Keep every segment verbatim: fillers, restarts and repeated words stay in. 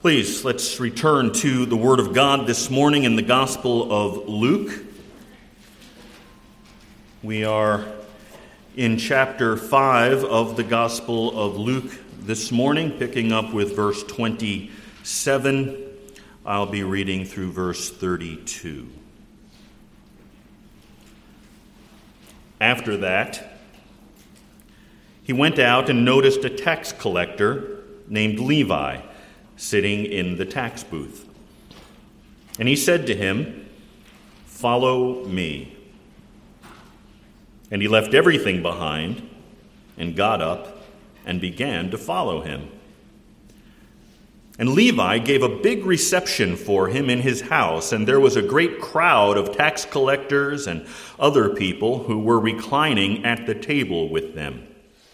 Please, let's return to the Word of God this morning in the Gospel of Luke. We are in chapter five of the Gospel of Luke this morning, picking up with verse twenty-seven. I'll be reading through verse thirty-two. After that, he went out and noticed a tax collector named Levi sitting in the tax booth. And he said to him, "Follow me." And he left everything behind and got up and began to follow him. And Levi gave a big reception for him in his house, and there was a great crowd of tax collectors and other people who were reclining at the table with them.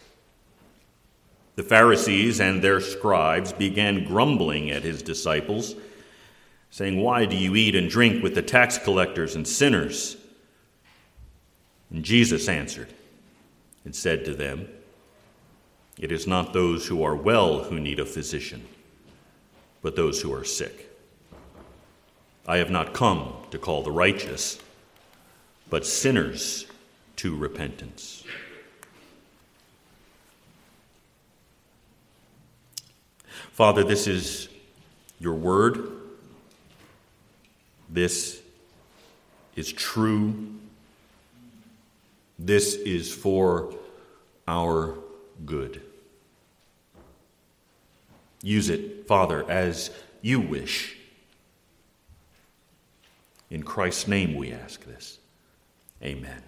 The Pharisees and their scribes began grumbling at his disciples, saying, "Why do you eat and drink with the tax collectors and sinners?" And Jesus answered and said to them, "It is not those who are well who need a physician, but those who are sick. I have not come to call the righteous, but sinners to repentance." Father, this is your word. This is true. This is for our good. Use it, Father, as you wish. In Christ's name we ask this. Amen.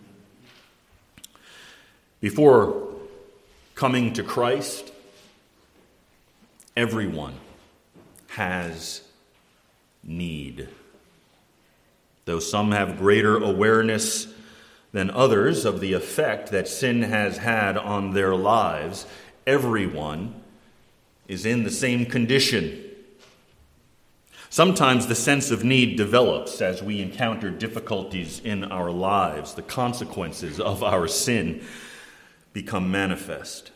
Before coming to Christ, everyone has need. Though some have greater awareness than others of the effect that sin has had on their lives, everyone is in the same condition. Sometimes the sense of need develops as we encounter difficulties in our lives. The consequences of our sin become manifest.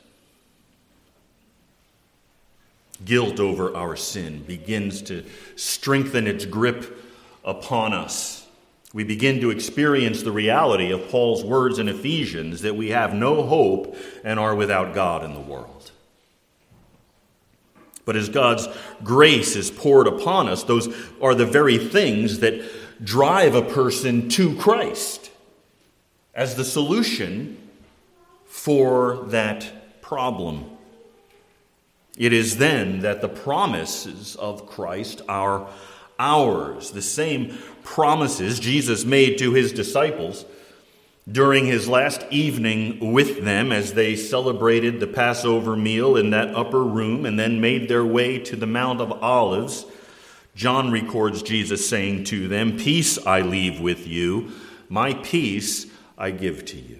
Guilt over our sin begins to strengthen its grip upon us. We begin to experience the reality of Paul's words in Ephesians that we have no hope and are without God in the world. But as God's grace is poured upon us, those are the very things that drive a person to Christ as the solution for that problem. It is then that the promises of Christ are ours. The same promises Jesus made to his disciples during his last evening with them as they celebrated the Passover meal in that upper room and then made their way to the Mount of Olives. John records Jesus saying to them, "Peace I leave with you, my peace I give to you."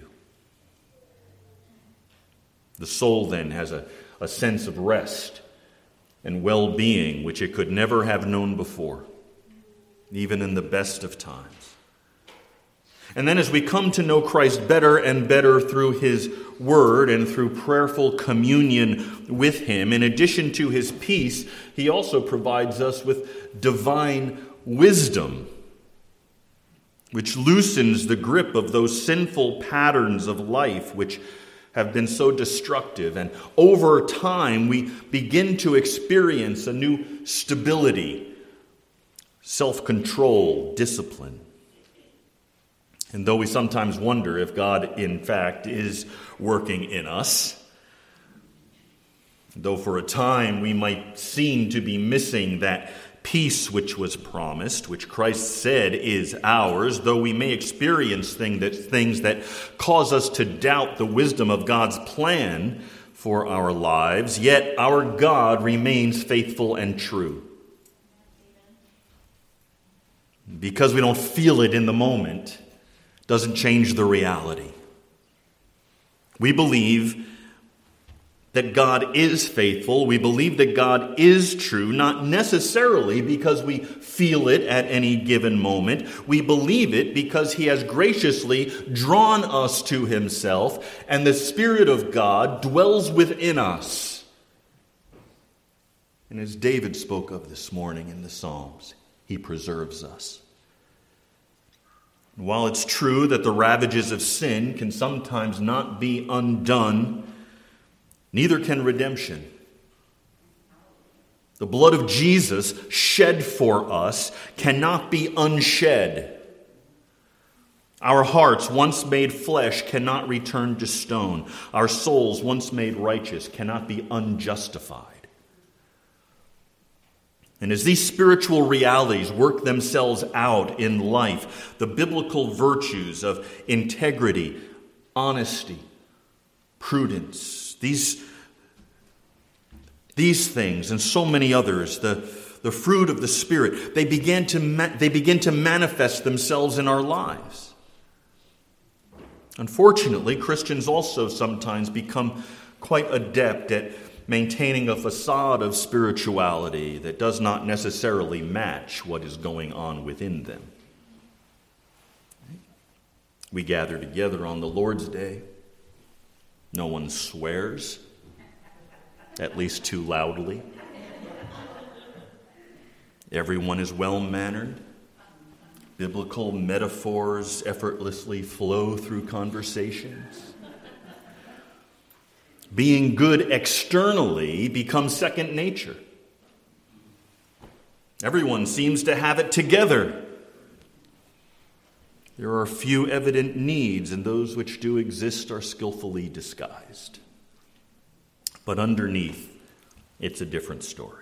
The soul then has a a sense of rest and well-being which it could never have known before, even in the best of times. And then as we come to know Christ better and better through his word and through prayerful communion with him, in addition to his peace, he also provides us with divine wisdom, which loosens the grip of those sinful patterns of life which have been so destructive. And over time, we begin to experience a new stability, self-control, discipline. And though we sometimes wonder if God, in fact, is working in us, though for a time we might seem to be missing that peace which was promised, which Christ said is ours, though we may experience thing that, things that cause us to doubt the wisdom of God's plan for our lives, yet our God remains faithful and true. Because we don't feel it in the moment, doesn't change the reality. We believe that God is faithful. We believe that God is true, not necessarily because we feel it at any given moment. We believe it because he has graciously drawn us to himself, and the Spirit of God dwells within us. And as David spoke of this morning in the Psalms, he preserves us. And while it's true that the ravages of sin can sometimes not be undone, neither can redemption. The blood of Jesus shed for us cannot be unshed. Our hearts, once made flesh, cannot return to stone. Our souls, once made righteous, cannot be unjustified. And as these spiritual realities work themselves out in life, the biblical virtues of integrity, honesty, prudence, these, these things and so many others, the, the fruit of the Spirit, they begin to ma- they begin to manifest themselves in our lives. Unfortunately, Christians also sometimes become quite adept at maintaining a facade of spirituality that does not necessarily match what is going on within them. We gather together on the Lord's Day. No one swears, at least too loudly. Everyone is well-mannered. Biblical metaphors effortlessly flow through conversations. Being good externally becomes second nature. Everyone seems to have it together. There are few evident needs, and those which do exist are skillfully disguised. But underneath, it's a different story.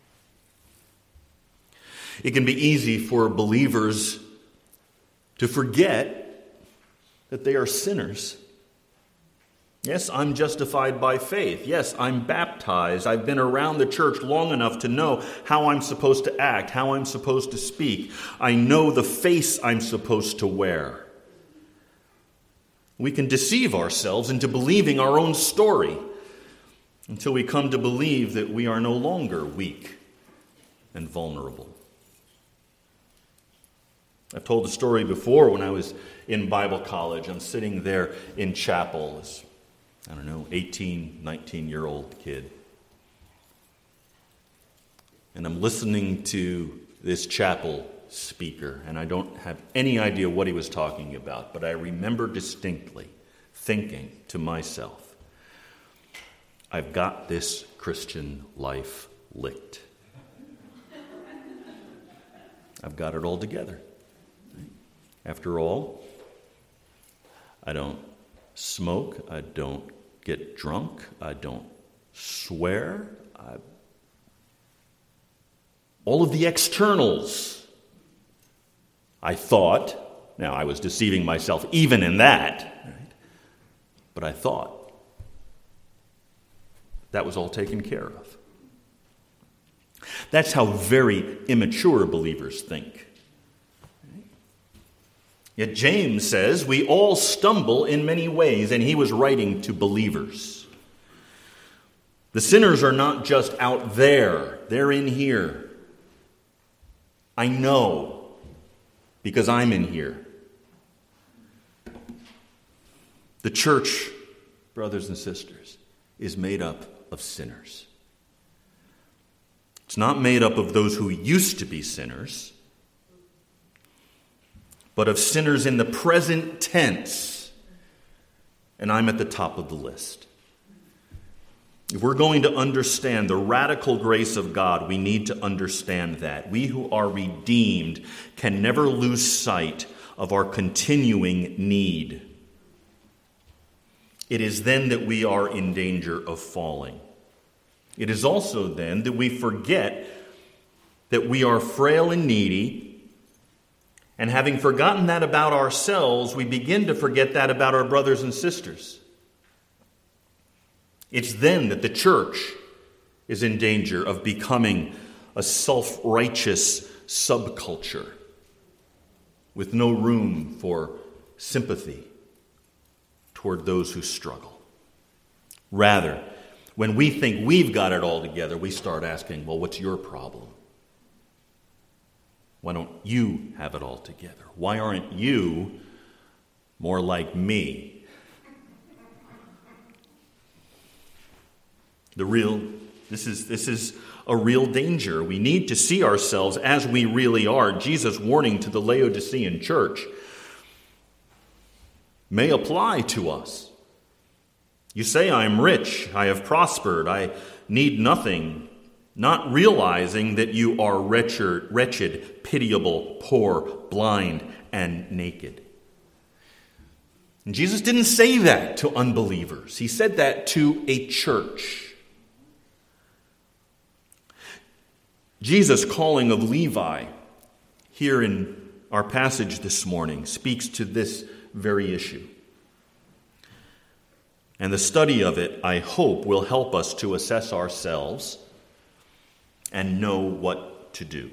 It can be easy for believers to forget that they are sinners. Yes, I'm justified by faith. Yes, I'm baptized. I've been around the church long enough to know how I'm supposed to act, how I'm supposed to speak. I know the face I'm supposed to wear. We can deceive ourselves into believing our own story until we come to believe that we are no longer weak and vulnerable. I've told the story before when I was in Bible college. I'm sitting there in chapel as, I don't know, eighteen, nineteen-year-old kid. And I'm listening to this chapel speaker, and I don't have any idea what he was talking about, but I remember distinctly thinking to myself, I've got this Christian life licked. I've got it all together. After all, I don't smoke, I don't get drunk, I don't swear. I... All of the externals, I thought, now I was deceiving myself even in that, right? But I thought that was all taken care of. That's how very immature believers think. Yet James says we all stumble in many ways, and he was writing to believers. The sinners are not just out there, they're in here. I know, because I'm in here. The church, brothers and sisters, is made up of sinners. It's not made up of those who used to be sinners, but of sinners in the present tense. And I'm at the top of the list. If we're going to understand the radical grace of God, we need to understand that. We who are redeemed can never lose sight of our continuing need. It is then that we are in danger of falling. It is also then that we forget that we are frail and needy. And having forgotten that about ourselves, we begin to forget that about our brothers and sisters. It's then that the church is in danger of becoming a self-righteous subculture with no room for sympathy toward those who struggle. Rather, when we think we've got it all together, we start asking, well, what's your problem? Why don't you have it all together? Why aren't you more like me? The real This is, this is a real danger. We need to see ourselves as we really are. Jesus' warning to the Laodicean church may apply to us. You say, I am rich, I have prospered, I need nothing, not realizing that you are wretched, wretched, pitiable, poor, blind, and naked. And Jesus didn't say that to unbelievers. He said that to a church. Jesus' calling of Levi here in our passage this morning speaks to this very issue. And the study of it, I hope, will help us to assess ourselves and know what to do.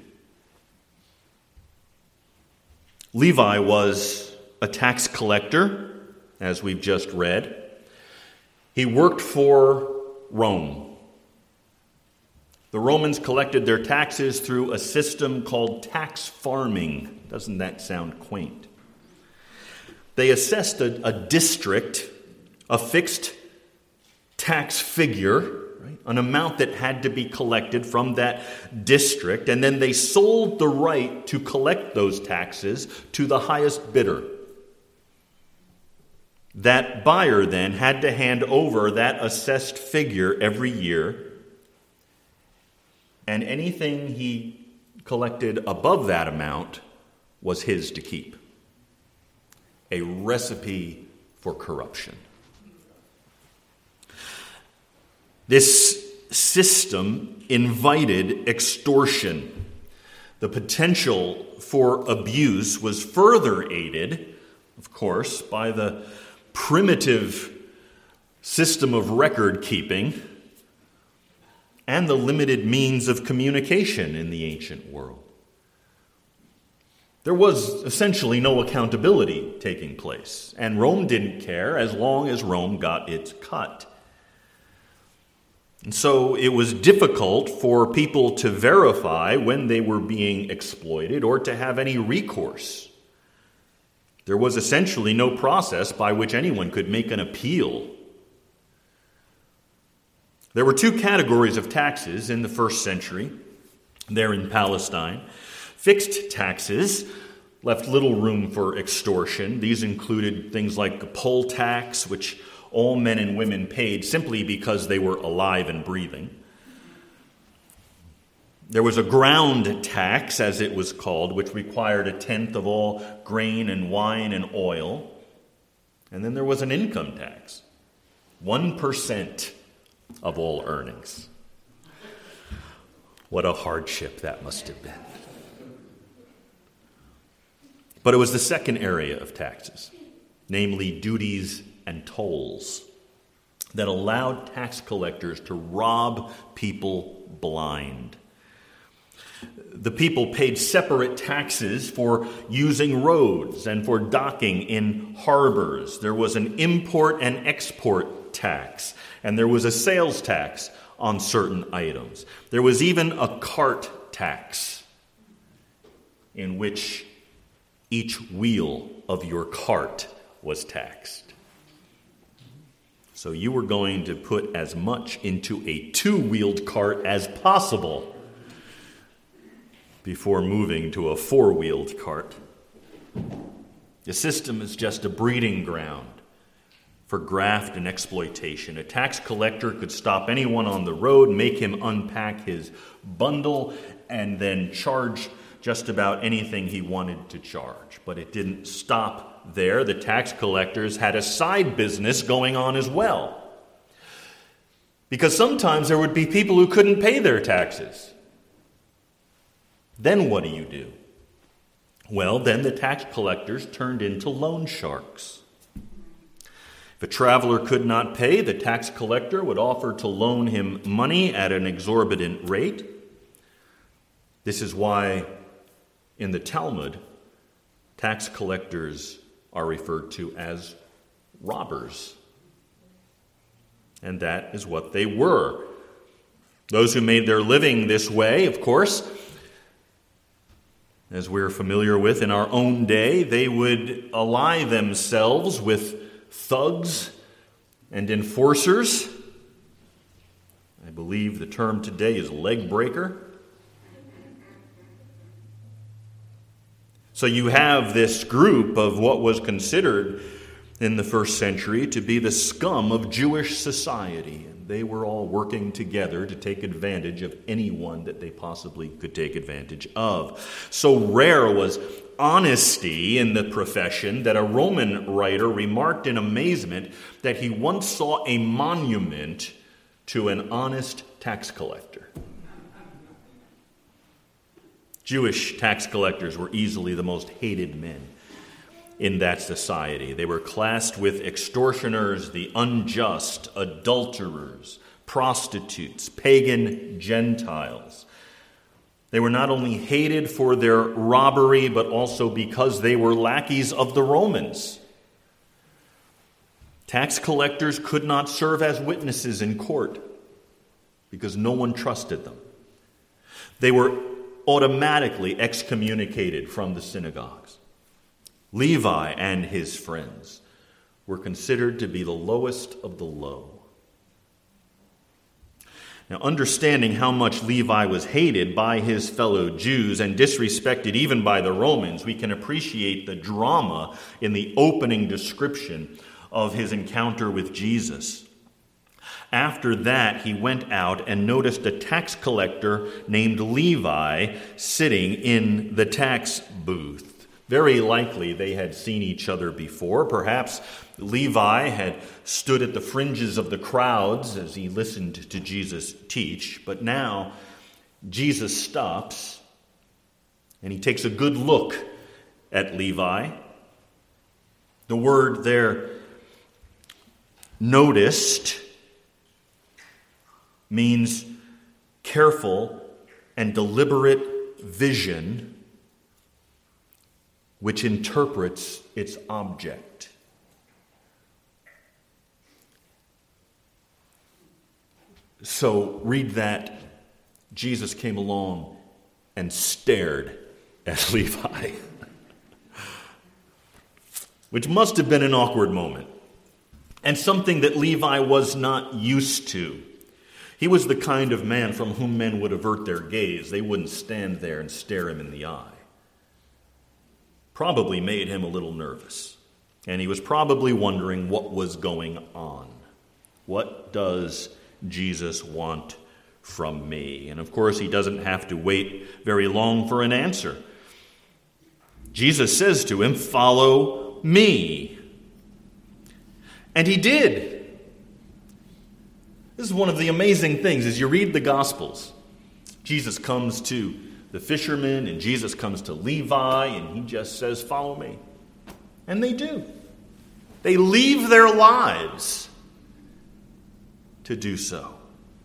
Levi was a tax collector, as we've just read. He worked for Rome. The Romans collected their taxes through a system called tax farming. Doesn't that sound quaint? They assessed a, a district, a fixed tax figure, right? An amount that had to be collected from that district, and then they sold the right to collect those taxes to the highest bidder. That buyer then had to hand over that assessed figure every year, and anything he collected above that amount was his to keep. A recipe for corruption. This system invited extortion. The potential for abuse was further aided, of course, by the primitive system of record keeping and the limited means of communication in the ancient world. There was essentially no accountability taking place, and Rome didn't care as long as Rome got its cut. And so it was difficult for people to verify when they were being exploited or to have any recourse. There was essentially no process by which anyone could make an appeal. There were two categories of taxes in the first century there in Palestine. Fixed taxes left little room for extortion. These included things like the poll tax, which all men and women paid simply because they were alive and breathing. There was a ground tax, as it was called, which required a tenth of all grain and wine and oil. And then there was an income tax, one percent of all earnings. What a hardship that must have been. But it was the second area of taxes, namely duties and tolls, that allowed tax collectors to rob people blind. The people paid separate taxes for using roads and for docking in harbors. There was an import and export tax, and there was a sales tax on certain items. There was even a cart tax, in which each wheel of your cart was taxed. So you were going to put as much into a two-wheeled cart as possible before moving to a four-wheeled cart. The system is just a breeding ground for graft and exploitation. A tax collector could stop anyone on the road, make him unpack his bundle, and then charge just about anything he wanted to charge. But it didn't stop there. The tax collectors had a side business going on as well. Because sometimes there would be people who couldn't pay their taxes. Then what do you do? Well, then the tax collectors turned into loan sharks. If a traveler could not pay, the tax collector would offer to loan him money at an exorbitant rate. This is why in the Talmud, tax collectors are referred to as robbers. And that is what they were. Those who made their living this way, of course, as we're familiar with in our own day, they would ally themselves with thugs and enforcers. believe the term today is leg breaker. So you have this group of what was considered in the first century to be the scum of Jewish society. And they were all working together to take advantage of anyone that they possibly could take advantage of. So rare was honesty in the profession that a Roman writer remarked in amazement that he once saw a monument to an honest tax collector. Jewish tax collectors were easily the most hated men in that society. They were classed with extortioners, the unjust, adulterers, prostitutes, pagan Gentiles. They were not only hated for their robbery, but also because they were lackeys of the Romans. Tax collectors could not serve as witnesses in court because no one trusted them. They were automatically excommunicated from the synagogues. Levi and his friends were considered to be the lowest of the low. Now, understanding how much Levi was hated by his fellow Jews and disrespected even by the Romans, we can appreciate the drama in the opening description of his encounter with Jesus. After that, he went out and noticed a tax collector named Levi sitting in the tax booth. Very likely they had seen each other before. Perhaps Levi had stood at the fringes of the crowds as he listened to Jesus teach. But now Jesus stops and he takes a good look at Levi. The word there, noticed, means careful and deliberate vision which interprets its object. So read that. Jesus came along and stared at Levi, which must have been an awkward moment and something that Levi was not used to. He was the kind of man from whom men would avert their gaze. They wouldn't stand there and stare him in the eye. Probably made him a little nervous. And he was probably wondering what was going on. What does Jesus want from me? And of course, he doesn't have to wait very long for an answer. Jesus says to him, "Follow me." And he did. This is one of the amazing things as you read the Gospels. Jesus comes to the fishermen and Jesus comes to Levi and he just says, "Follow me." And they do. They leave their lives to do so.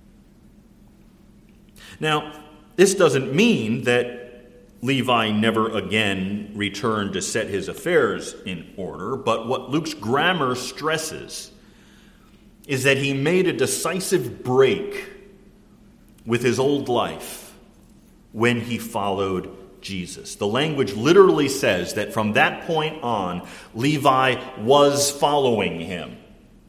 Now, this doesn't mean that Levi never again returned to set his affairs in order, but what Luke's grammar stresses is that he made a decisive break with his old life when he followed Jesus. The language literally says that from that point on, Levi was following him.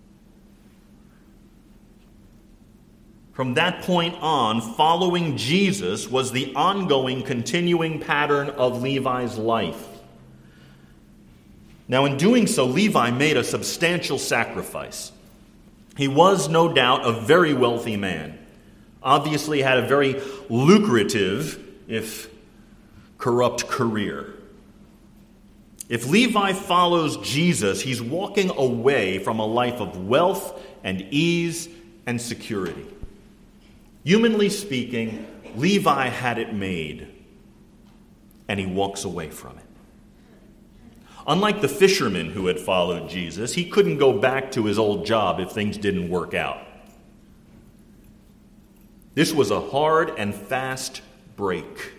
From that point on, following Jesus was the ongoing, continuing pattern of Levi's life. Now, in doing so, Levi made a substantial sacrifice. He was, no doubt, a very wealthy man. Obviously had a very lucrative, if corrupt, career. If Levi follows Jesus, he's walking away from a life of wealth and ease and security. Humanly speaking, Levi had it made, and he walks away from it. Unlike the fisherman who had followed Jesus, he couldn't go back to his old job if things didn't work out. This was a hard and fast break.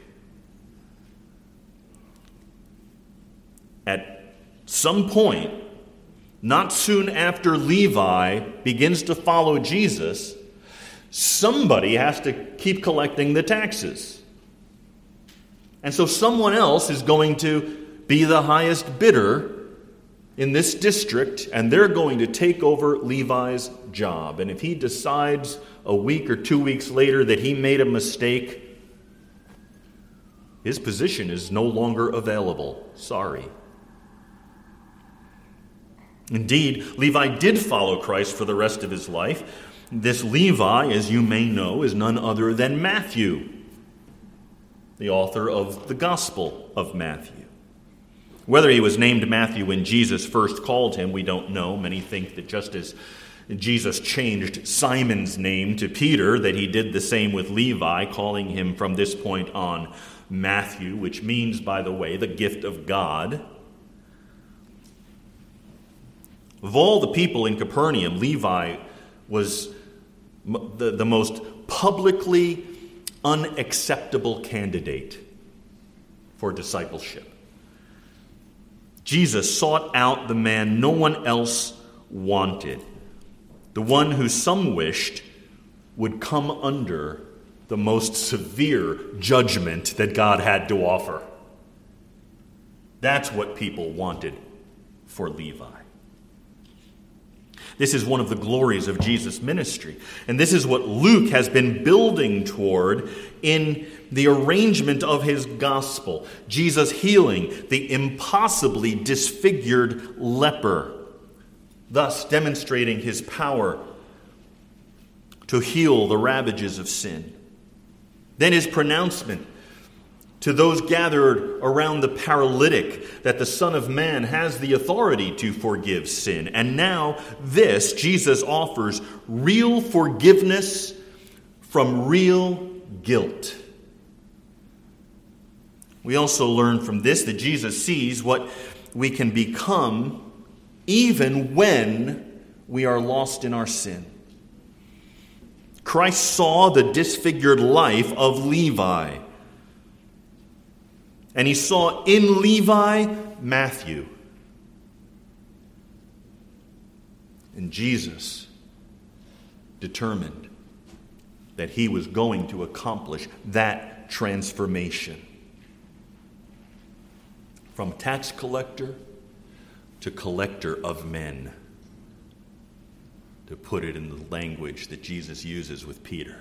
At some point, not soon after Levi begins to follow Jesus, somebody has to keep collecting the taxes. And so someone else is going to be the highest bidder in this district, and they're going to take over Levi's job. And if he decides a week or two weeks later that he made a mistake, his position is no longer available. Sorry. Indeed, Levi did follow Christ for the rest of his life. This Levi, as you may know, is none other than Matthew, the author of the Gospel of Matthew. Whether he was named Matthew when Jesus first called him, we don't know. Many think that just as Jesus changed Simon's name to Peter, that he did the same with Levi, calling him from this point on Matthew, which means, by the way, the gift of God. Of all the people in Capernaum, Levi was the, the most publicly unacceptable candidate for discipleship. Jesus sought out the man no one else wanted, the one who some wished would come under the most severe judgment that God had to offer. That's what people wanted for Levi. This is one of the glories of Jesus' ministry. And this is what Luke has been building toward in the arrangement of his gospel. Jesus healing the impossibly disfigured leper, thus demonstrating his power to heal the ravages of sin. Then his pronouncement to those gathered around the paralytic that the Son of Man has the authority to forgive sin. And now this, Jesus offers real forgiveness from real guilt. We also learn from this that Jesus sees what we can become even when we are lost in our sin. Christ saw the disfigured life of Levi. And he saw in Levi Matthew. And Jesus determined that he was going to accomplish that transformation. From tax collector to collector of men, to put it in the language that Jesus uses with Peter.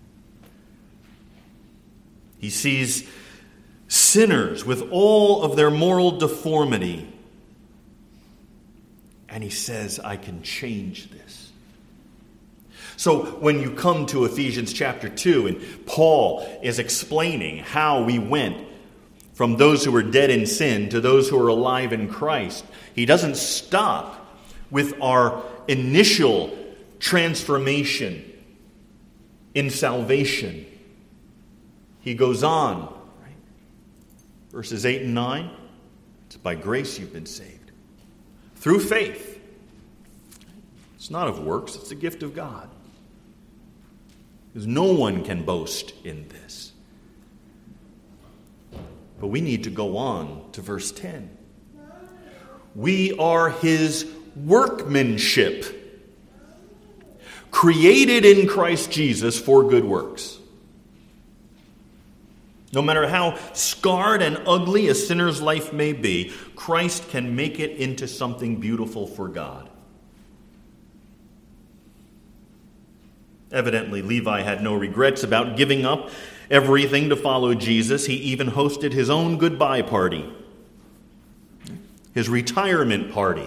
He sees sinners with all of their moral deformity. And he says, I can change this. So when you come to Ephesians chapter two, and Paul is explaining how we went from those who were dead in sin to those who are alive in Christ, he doesn't stop with our initial transformation in salvation. He goes on. Verses eight and nine, it's by grace you've been saved. Through faith. It's not of works, it's a gift of God. Because no one can boast in this. But we need to go on to verse ten. We are his workmanship, created in Christ Jesus for good works. No matter how scarred and ugly a sinner's life may be, Christ can make it into something beautiful for God. Evidently, Levi had no regrets about giving up everything to follow Jesus. He even hosted his own goodbye party, his retirement party.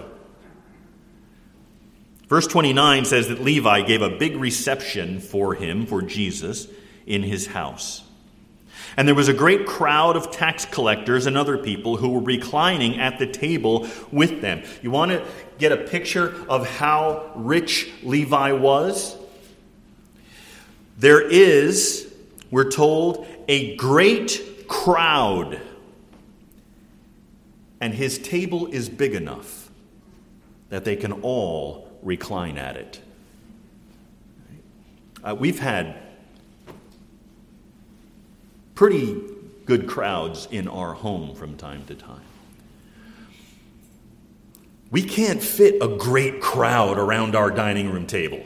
Verse twenty-nine says that Levi gave a big reception for him, for Jesus, in his house. And there was a great crowd of tax collectors and other people who were reclining at the table with them. You want to get a picture of how rich Levi was? There is, we're told, a great crowd. And his table is big enough that they can all recline at it. Uh, we've had pretty good crowds in our home from time to time. We can't fit a great crowd around our dining room table.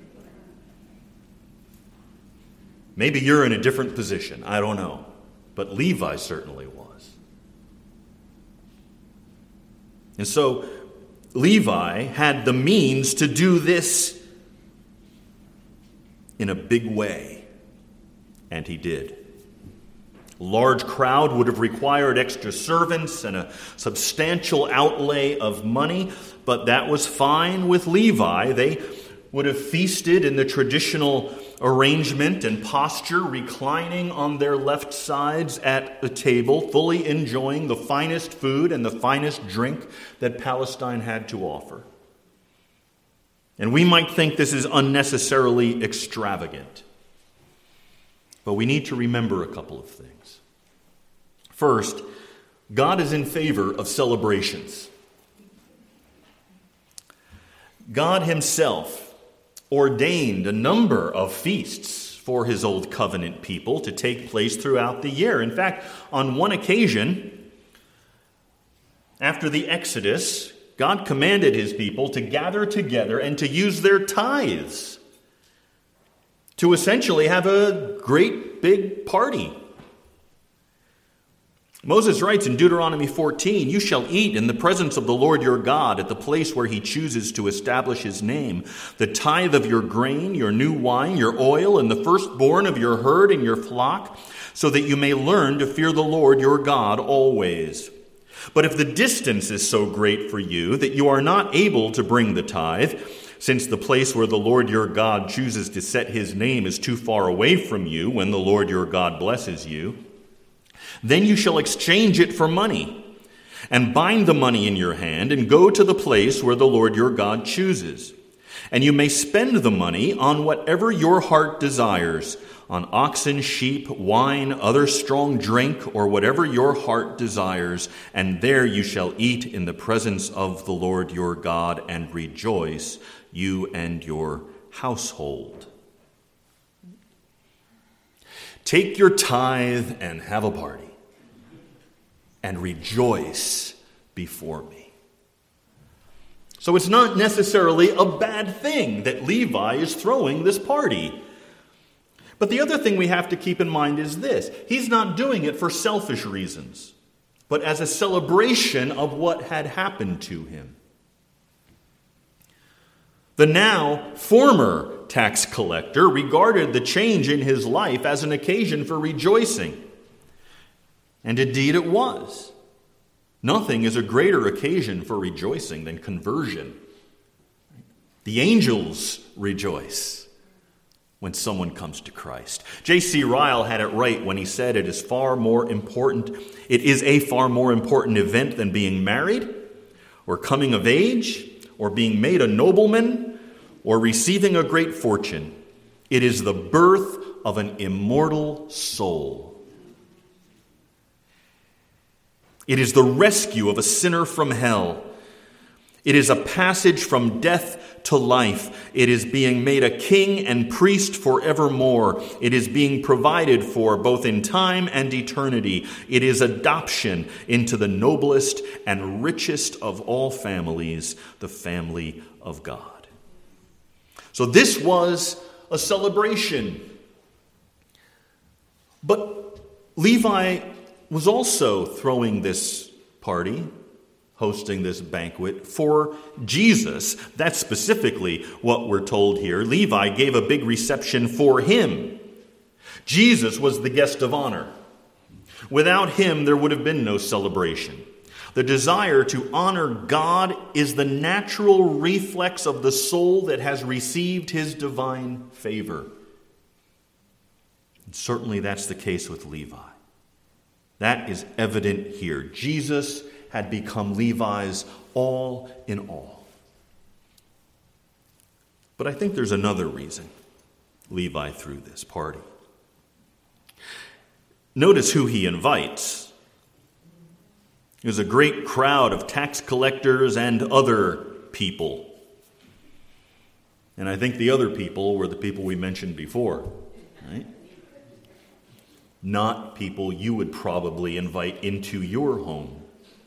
Maybe you're in a different position, I don't know. But Levi certainly was. And so Levi had the means to do this in a big way, and he did. A large crowd would have required extra servants and a substantial outlay of money, but that was fine with Levi. They would have feasted in the traditional arrangement and posture, reclining on their left sides at a table, fully enjoying the finest food and the finest drink that Palestine had to offer. And we might think this is unnecessarily extravagant, but we need to remember a couple of things. First, God is in favor of celebrations. God himself ordained a number of feasts for his old covenant people to take place throughout the year. In fact, on one occasion, after the Exodus, God commanded his people to gather together and to use their tithes to essentially have a great big party. Moses writes in Deuteronomy fourteen, "You shall eat in the presence of the Lord your God at the place where he chooses to establish his name, the tithe of your grain, your new wine, your oil, and the firstborn of your herd and your flock, so that you may learn to fear the Lord your God always. But if the distance is so great for you that you are not able to bring the tithe, since the place where the Lord your God chooses to set his name is too far away from you when the Lord your God blesses you, then you shall exchange it for money, and bind the money in your hand, and go to the place where the Lord your God chooses. And you may spend the money on whatever your heart desires, on oxen, sheep, wine, other strong drink, or whatever your heart desires, and there you shall eat in the presence of the Lord your God, and rejoice, you and your household." Take your tithe and have a party, and rejoice before me. So it's not necessarily a bad thing that Levi is throwing this party. But the other thing we have to keep in mind is this: he's not doing it for selfish reasons, but as a celebration of what had happened to him. The now former tax collector regarded the change in his life as an occasion for rejoicing. And indeed it was. Nothing is a greater occasion for rejoicing than conversion. The angels rejoice when someone comes to Christ. J C Ryle had it right when he said it is far more important, it is a far more important event than being married, or coming of age, or being made a nobleman, or receiving a great fortune. It is the birth of an immortal soul. It is the rescue of a sinner from hell. It is a passage from death to life. It is being made a king and priest forevermore. It is being provided for both in time and eternity. It is adoption into the noblest and richest of all families, the family of God. So this was a celebration. But Levi was also throwing this party, hosting this banquet for Jesus. That's specifically what we're told here. Levi gave a big reception for him. Jesus was the guest of honor. Without him, there would have been no celebration. The desire to honor God is the natural reflex of the soul that has received his divine favor. And certainly that's the case with Levi. That is evident here. Jesus had become Levi's all in all. But I think there's another reason Levi threw this party. Notice who he invites. There's a great crowd of tax collectors and other people. And I think the other people were the people we mentioned before, right? Not people you would probably invite into your home.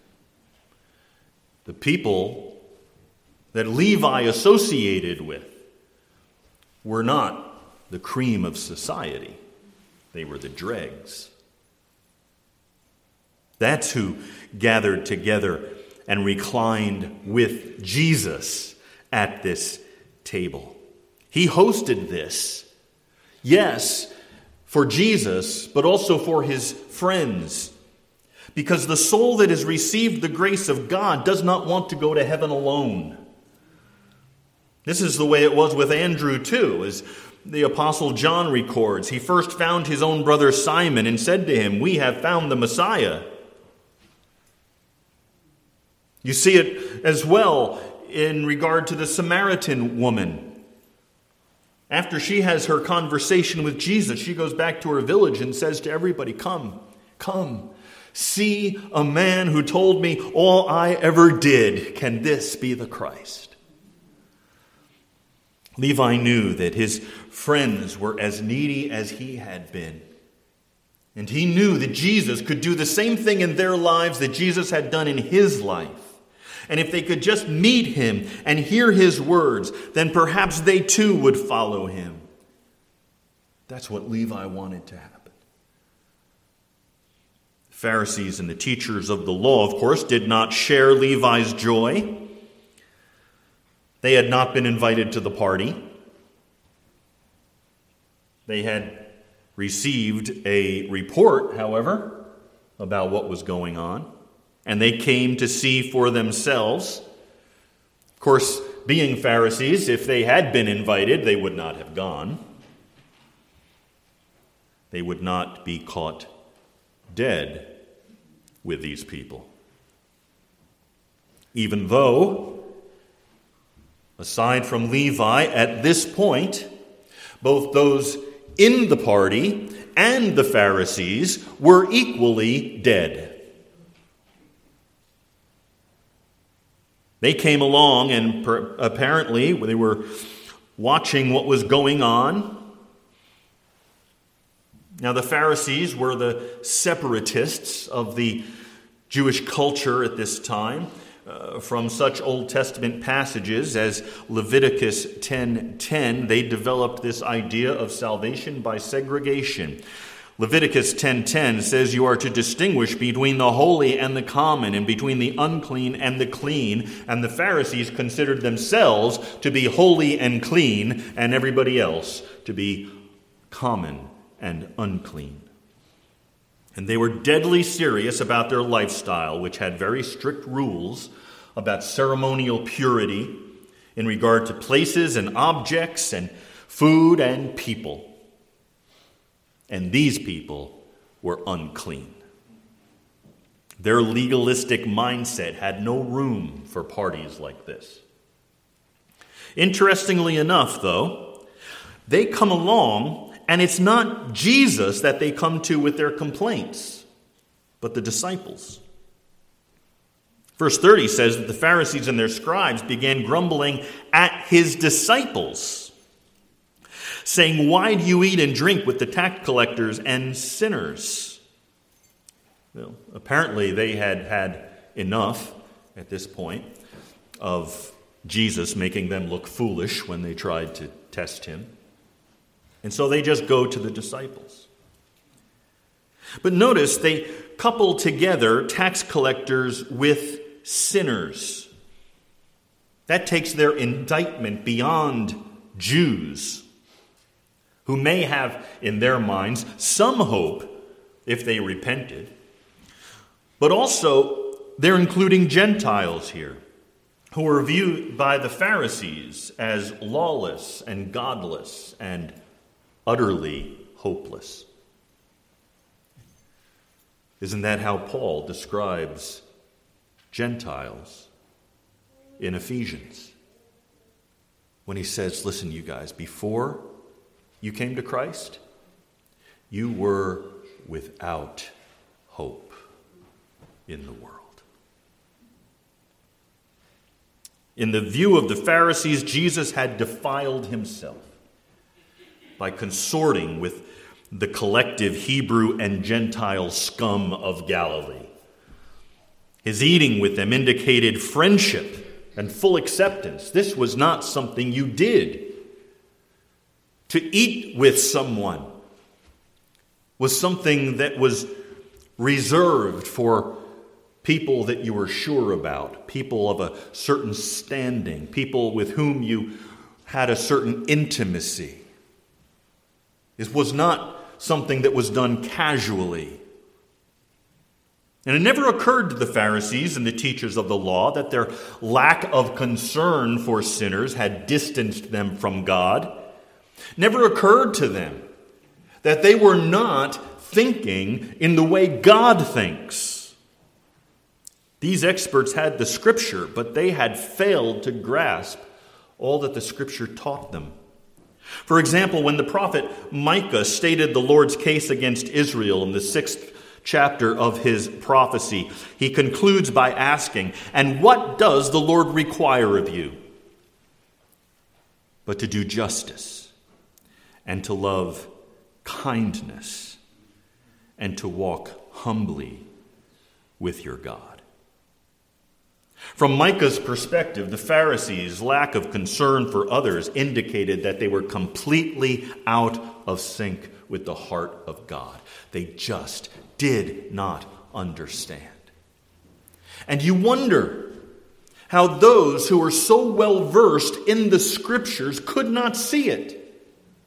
The people that Levi associated with were not the cream of society. They were the dregs. That's who gathered together and reclined with Jesus at this table. He hosted this, yes, for Jesus, but also for his friends. Because the soul that has received the grace of God does not want to go to heaven alone. This is the way it was with Andrew too, as the Apostle John records. He first found his own brother Simon and said to him, "We have found the Messiah." You see it as well in regard to the Samaritan woman. After she has her conversation with Jesus, she goes back to her village and says to everybody, "Come, come, see a man who told me all I ever did. Can this be the Christ?" Levi knew that his friends were as needy as he had been. And he knew that Jesus could do the same thing in their lives that Jesus had done in his life. And if they could just meet him and hear his words, then perhaps they too would follow him. That's what Levi wanted to happen. The Pharisees and the teachers of the law, of course, did not share Levi's joy. They had not been invited to the party. They had received a report, however, about what was going on, and they came to see for themselves. Of course, being Pharisees, if they had been invited, they would not have gone. They would not be caught dead with these people. Even though, aside from Levi, at this point, both those in the party and the Pharisees were equally dead. They came along and per- apparently they were watching what was going on. Now, the Pharisees were the separatists of the Jewish culture at this time. Uh, from such Old Testament passages as Leviticus ten ten, they developed this idea of salvation by segregation. Leviticus ten ten says you are to distinguish between the holy and the common, and between the unclean and the clean. And the Pharisees considered themselves to be holy and clean, and everybody else to be common and unclean. And they were deadly serious about their lifestyle, which had very strict rules about ceremonial purity in regard to places and objects and food and people. And these people were unclean. Their legalistic mindset had no room for parties like this. Interestingly enough, though, they come along, and it's not Jesus that they come to with their complaints, but the disciples. Verse thirty says that the Pharisees and their scribes began grumbling at his disciples, saying, "Why do you eat and drink with the tax collectors and sinners?" Well, apparently they had had enough at this point of Jesus making them look foolish when they tried to test him. And so they just go to the disciples. But notice they couple together tax collectors with sinners. That takes their indictment beyond Jews, who may have in their minds some hope if they repented. But also they're including Gentiles here, who were viewed by the Pharisees as lawless and godless and utterly hopeless. Isn't that how Paul describes Gentiles in Ephesians? When he says, listen, you guys, before you came to Christ, you were without hope in the world. In the view of the Pharisees, Jesus had defiled himself by consorting with the collective Hebrew and Gentile scum of Galilee. His eating with them indicated friendship and full acceptance. This was not something you did. To eat with someone was something that was reserved for people that you were sure about, people of a certain standing, people with whom you had a certain intimacy. It was not something that was done casually. And it never occurred to the Pharisees and the teachers of the law that their lack of concern for sinners had distanced them from God. Never occurred to them that they were not thinking in the way God thinks. These experts had the Scripture, but they had failed to grasp all that the Scripture taught them. For example, when the prophet Micah stated the Lord's case against Israel in the sixth chapter of his prophecy, he concludes by asking, "And what does the Lord require of you? But to do justice, and to love kindness, and to walk humbly with your God." From Micah's perspective, the Pharisees' lack of concern for others indicated that they were completely out of sync with the heart of God. They just did not understand. And you wonder how those who were so well versed in the Scriptures could not see it.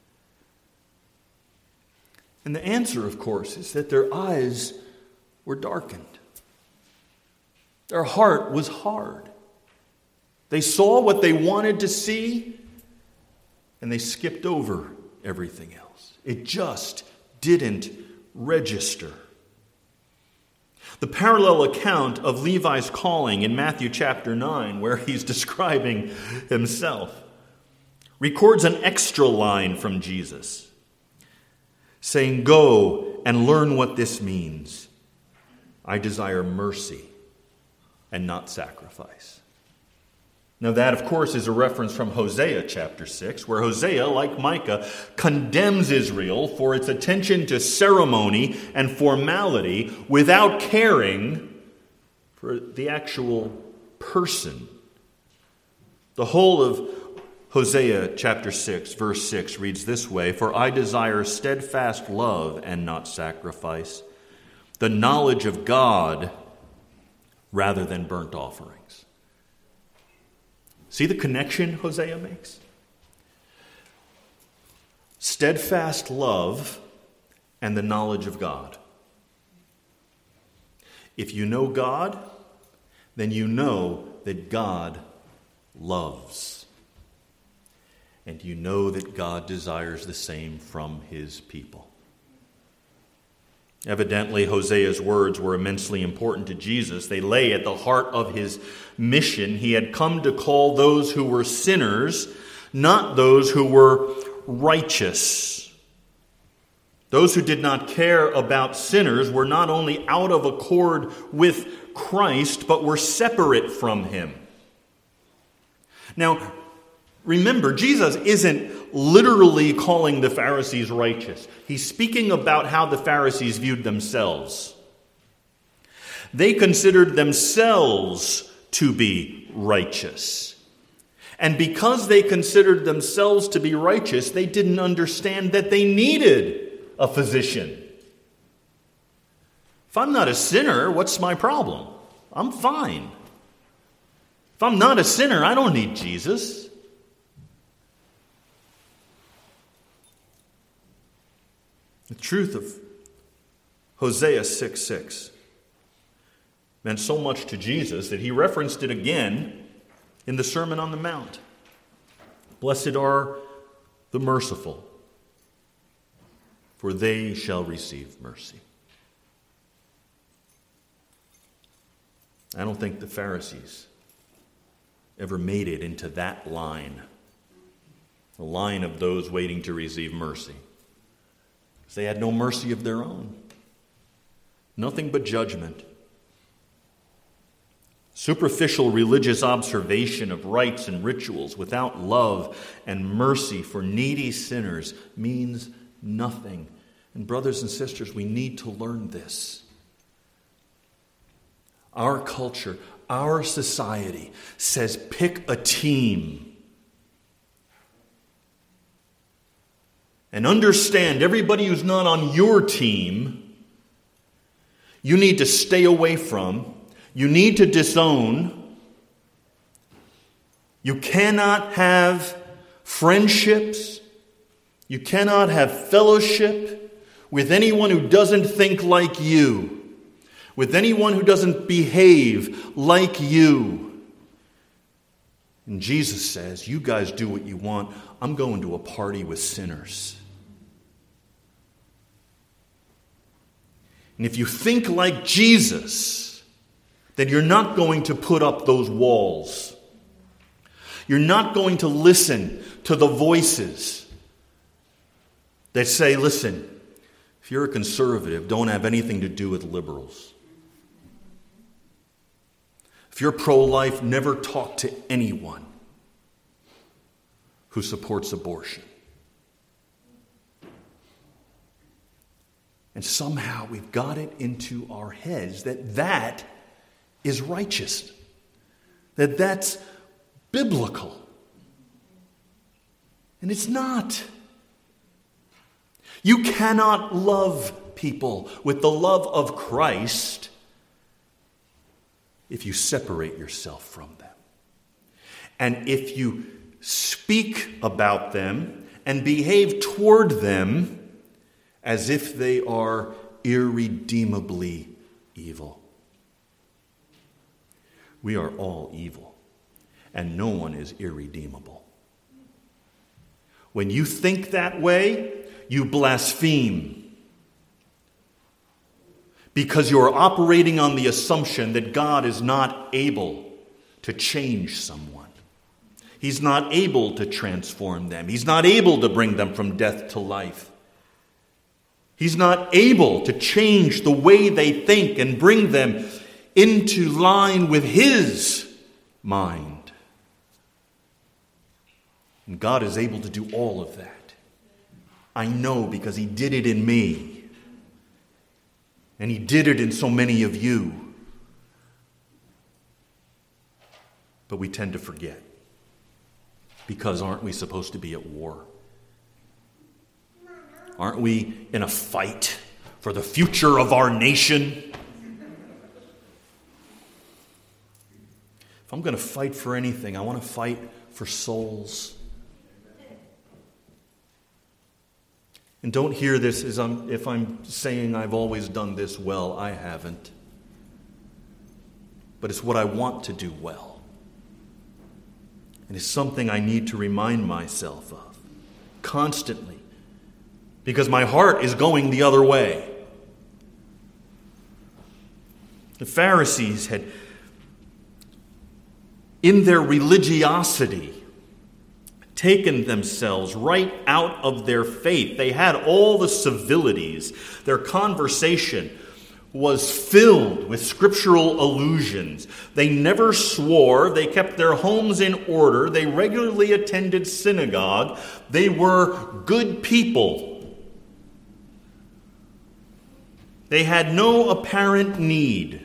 And the answer, of course, is that their eyes were darkened. Their heart was hard. They saw what they wanted to see, and they skipped over everything else. It just didn't register. The parallel account of Levi's calling in Matthew chapter nine, where he's describing himself, records an extra line from Jesus, saying, "Go and learn what this means. I desire mercy and not sacrifice." Now that, of course, is a reference from Hosea chapter six, where Hosea, like Micah, condemns Israel for its attention to ceremony and formality without caring for the actual person. The whole of Hosea chapter six, verse six reads this way, "For I desire steadfast love and not sacrifice, the knowledge of God rather than burnt offerings." See the connection Hosea makes? Steadfast love and the knowledge of God. If you know God, then you know that God loves. And you know that God desires the same from his people. Evidently, Hosea's words were immensely important to Jesus. They lay at the heart of his mission. He had come to call those who were sinners, not those who were righteous. Those who did not care about sinners were not only out of accord with Christ, but were separate from him. Now, remember, Jesus isn't literally calling the Pharisees righteous. He's speaking about how the Pharisees viewed themselves. They considered themselves to be righteous. And because they considered themselves to be righteous, they didn't understand that they needed a physician. If I'm not a sinner, what's my problem? I'm fine. If I'm not a sinner, I don't need Jesus. The truth of Hosea six six meant so much to Jesus that he referenced it again in the Sermon on the Mount. Blessed are the merciful, for they shall receive mercy. I don't think the Pharisees ever made it into that line, the line of those waiting to receive mercy. They had no mercy of their own. Nothing but judgment. Superficial religious observation of rites and rituals without love and mercy for needy sinners means nothing. And brothers and sisters, we need to learn this. Our culture, our society says pick a team. And understand everybody who's not on your team, you need to stay away from, You need to disown. You cannot have friendships. You cannot have fellowship with anyone who doesn't think like you, with anyone who doesn't behave like you. And Jesus says, you guys do what you want. I'm going to a party with sinners. And if you think like Jesus, then you're not going to put up those walls. You're not going to listen to the voices that say, listen, if you're a conservative, don't have anything to do with liberals. If you're pro-life, never talk to anyone who supports abortion. And somehow we've got it into our heads that that is righteous, that that's biblical. And it's not. You cannot love people with the love of Christ if you separate yourself from them. And if you speak about them and behave toward them as if they are irredeemably evil. We are all evil, and no one is irredeemable. When you think that way, you blaspheme, because you're operating on the assumption that God is not able to change someone. He's not able to transform them. He's not able to bring them from death to life. He's not able to change the way they think and bring them into line with His mind. And God is able to do all of that. I know, because He did it in me. And He did it in so many of you. But we tend to forget. Because aren't we supposed to be at war? Aren't we in a fight for the future of our nation? If I'm going to fight for anything, I want to fight for souls. And don't hear this as I'm, if I'm saying I've always done this well. I haven't. But it's what I want to do well. And it's something I need to remind myself of constantly. Because my heart is going the other way. The Pharisees had, in their religiosity, taken themselves right out of their faith. They had all the civilities. Their conversation was filled with scriptural allusions. They never swore. They kept their homes in order. They regularly attended synagogue. They were good people. They had no apparent need.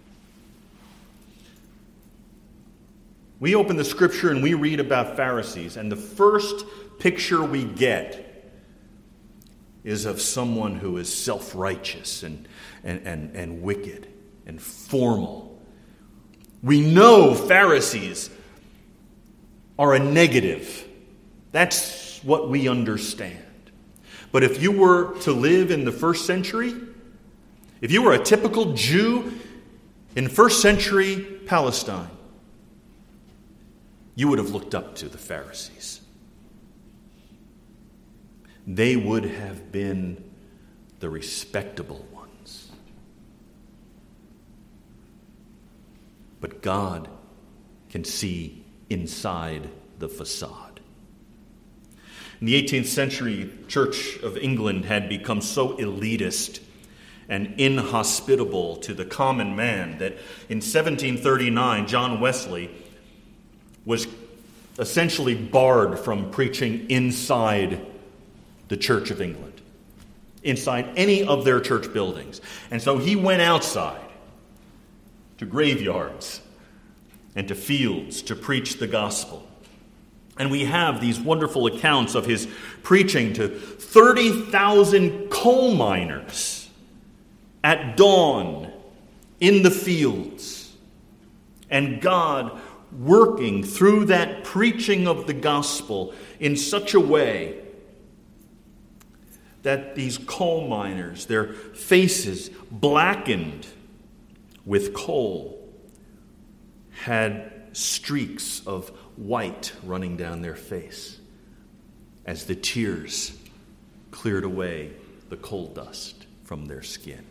We open the scripture and we read about Pharisees, and the first picture we get is of someone who is self-righteous and, and, and, and wicked and formal. We know Pharisees are a negative. That's what we understand. But if you were to live in the first century, if you were a typical Jew in first century Palestine, you would have looked up to the Pharisees. They would have been the respectable ones. But God can see inside the facade. In the eighteenth century, Church of England had become so elitist and inhospitable to the common man that in seventeen thirty-nine, John Wesley was essentially barred from preaching inside the Church of England, inside any of their church buildings. And so he went outside to graveyards and to fields to preach the gospel. And we have these wonderful accounts of his preaching to thirty thousand coal miners at dawn in the fields. and God working through that preaching of the gospel in such a way that these coal miners, their faces blackened with coal, had streaks of white running down their face as the tears cleared away the coal dust from their skin.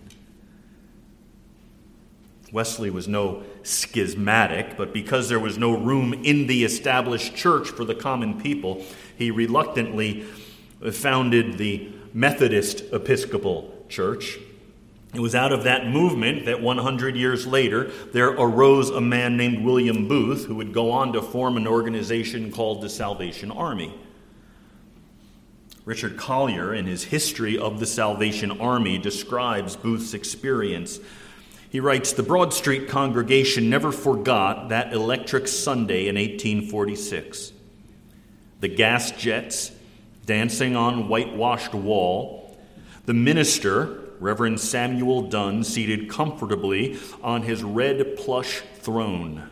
Wesley was no schismatic, but because there was no room in the established church for the common people, he reluctantly founded the Methodist Episcopal Church. It was out of that movement that one hundred years later there arose a man named William Booth, who would go on to form an organization called the Salvation Army. Richard Collier, in his History of the Salvation Army, describes Booth's experience. He writes, "The Broad Street congregation never forgot that electric Sunday in eighteen forty-six. The gas jets dancing on whitewashed wall, the minister, Reverend Samuel Dunn, seated comfortably on his red plush throne."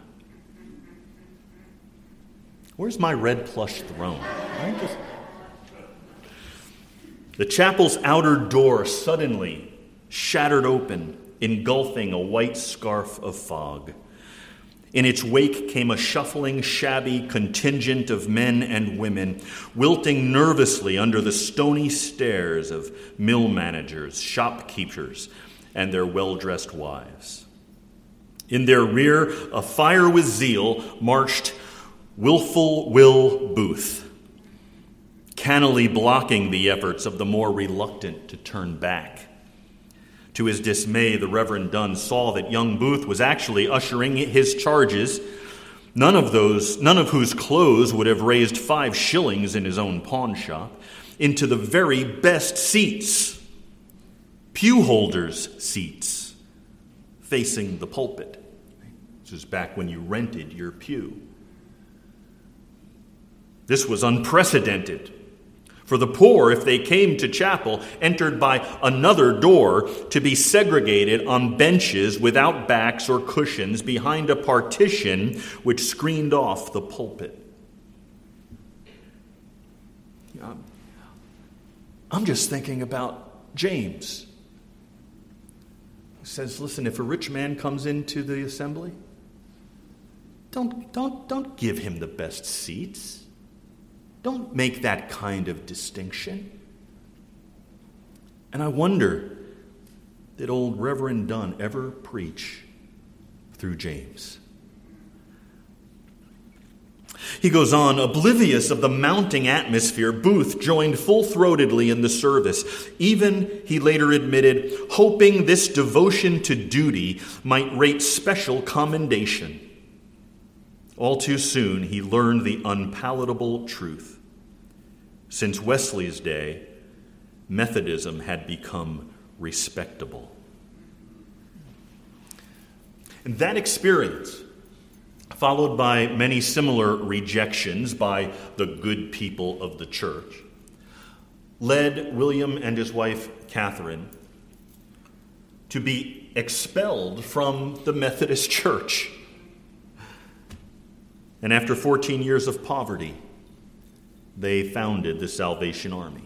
Where's my red plush throne? I just... The chapel's outer door suddenly shattered open, engulfing a white scarf of fog. In its wake came a shuffling, shabby contingent of men and women, wilting nervously under the stony stares of mill managers, shopkeepers, and their well-dressed wives. In their rear, afire with zeal, marched Willful Will Booth, cannily blocking the efforts of the more reluctant to turn back. To his dismay, the Reverend Dunn saw that young Booth was actually ushering his charges, none of those, none of whose clothes would have raised five shillings in his own pawn shop, into the very best seats, pew holders' seats, facing the pulpit. This was back when you rented your pew. This was unprecedented. For the poor, if they came to chapel, entered by another door to be segregated on benches without backs or cushions behind a partition which screened off the pulpit. I'm just thinking about James. He says, listen, if a rich man comes into the assembly, don't, don't, don't give him the best seats. Don't make that kind of distinction. And I wonder, did old Reverend Dunn ever preach through James? He goes on, oblivious of the mounting atmosphere, Booth joined full-throatedly in the service, even, he later admitted, hoping this devotion to duty might rate special commendation. All too soon, he learned the unpalatable truth. Since Wesley's day, Methodism had become respectable. And that experience, followed by many similar rejections by the good people of the church, led William and his wife, Catherine, to be expelled from the Methodist Church. And after fourteen years of poverty, they founded the Salvation Army.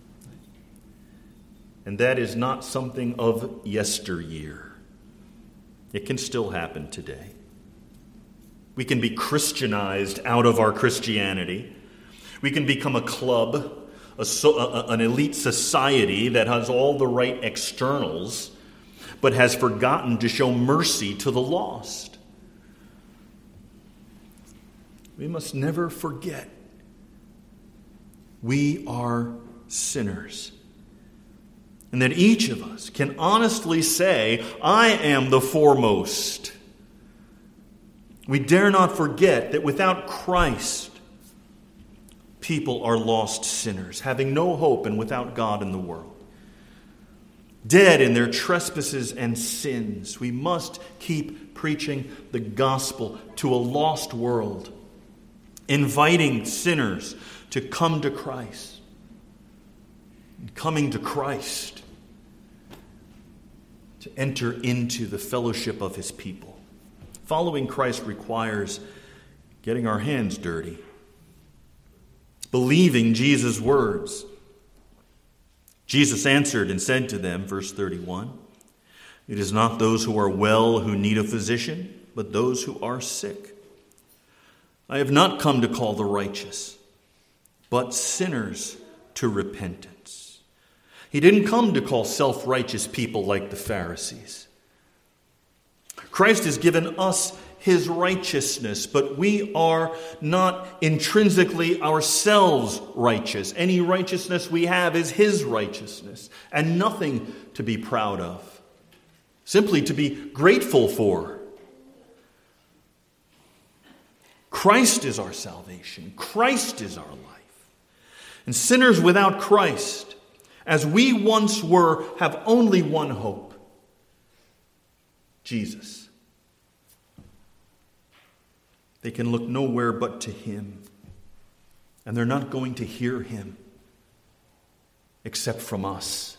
And that is not something of yesteryear. It can still happen today. We can be Christianized out of our Christianity. We can become a club, a so, a, an elite society that has all the right externals, but has forgotten to show mercy to the lost. We must never forget we are sinners. And that each of us can honestly say, I am the foremost. We dare not forget that without Christ, people are lost sinners, having no hope and without God in the world. Dead in their trespasses and sins, we must keep preaching the gospel to a lost world, inviting sinners to come to Christ. And coming to Christ to enter into the fellowship of his people, Following Christ requires getting our hands dirty, believing Jesus' words. Jesus answered and said to them, verse thirty-one, "It is not those who are well who need a physician, but those who are sick. I have not come to call the righteous, but sinners to repentance." He didn't come to call self-righteous people like the Pharisees. Christ has given us his righteousness, but we are not intrinsically ourselves righteous. Any righteousness we have is his righteousness, and nothing to be proud of, simply to be grateful for. Christ is our salvation. Christ is our life. And sinners without Christ, as we once were, have only one hope: Jesus. They can look nowhere but to him, and they're not going to hear him except from us.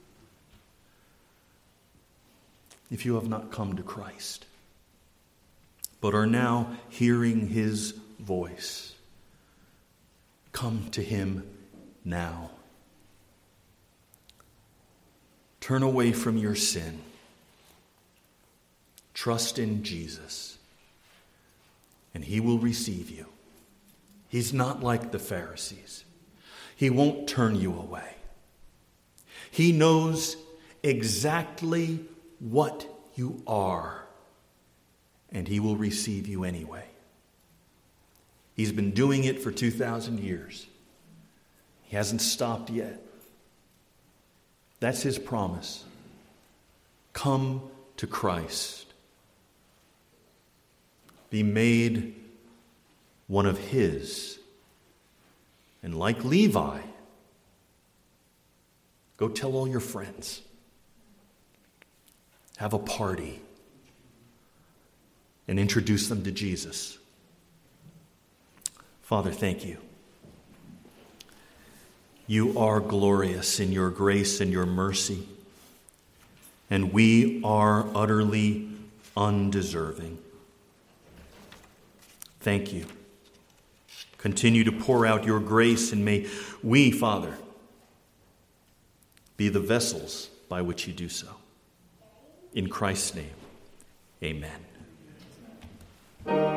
If you have not come to Christ, but are now hearing his voice, come to him now. Turn away from your sin. Trust in Jesus, and he will receive you. He's not like the Pharisees. He won't turn you away. He knows exactly what you are, and he will receive you anyway. He's been doing it for two thousand years. He hasn't stopped yet. That's his promise. Come to Christ. Be made one of his. And like Levi, go tell all your friends. Have a party and introduce them to Jesus. Father, thank you. You are glorious in your grace and your mercy, and we are utterly undeserving. Thank you. Continue to pour out your grace, and may we, Father, be the vessels by which you do so. In Christ's name, amen.